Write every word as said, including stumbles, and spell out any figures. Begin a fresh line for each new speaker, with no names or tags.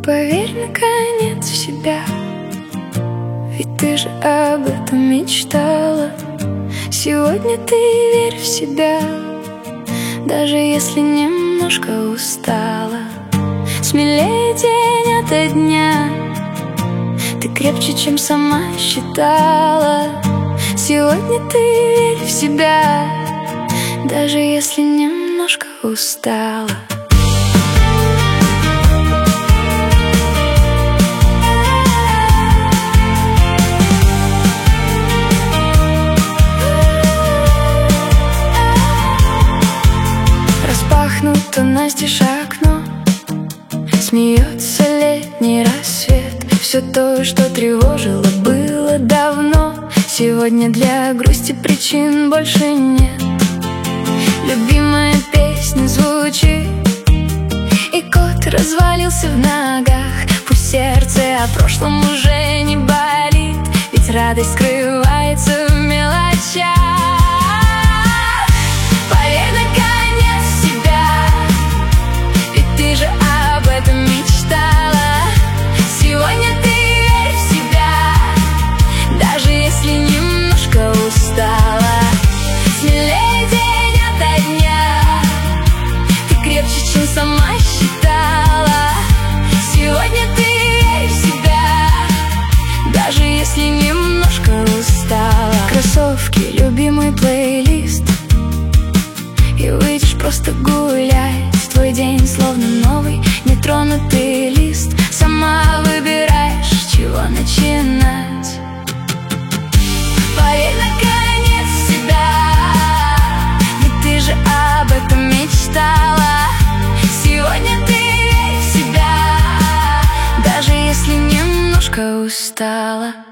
Поверь, наконец, в себя, ведь ты же об этом мечтала. Сегодня ты верь в себя, даже если немножко устала. Смелее день ото дня, ты крепче, чем сама считала. Сегодня ты верь в себя, даже если немножко устала. Распахнуто настежь окно, смеется летний рассвет. Все то, что тревожило, было давно. Сегодня для грусти причин больше нет. Любимая песня звучит, и кот развалился в ногах. Пусть сердце о прошлом уже не болит, ведь радость скрывается в мелочах. Поверь, наконец, в себя, ведь ты же об этом мечтала. Сегодня ты верь в себя, даже если немножко устала. Смелее день ото дня, ты крепче, чем сама считала. Сегодня ты верь в себя, даже если немножко устала. Кроссовки, любимый плейлист, и выйдешь просто гулять. Твой день словно новый, нетронутый лист. Сама выбираешь, с чего начинать. Поверь, наконец, в себя, ведь ты же об этом мечтала. Сегодня ты верь в себя, даже если немножко устала.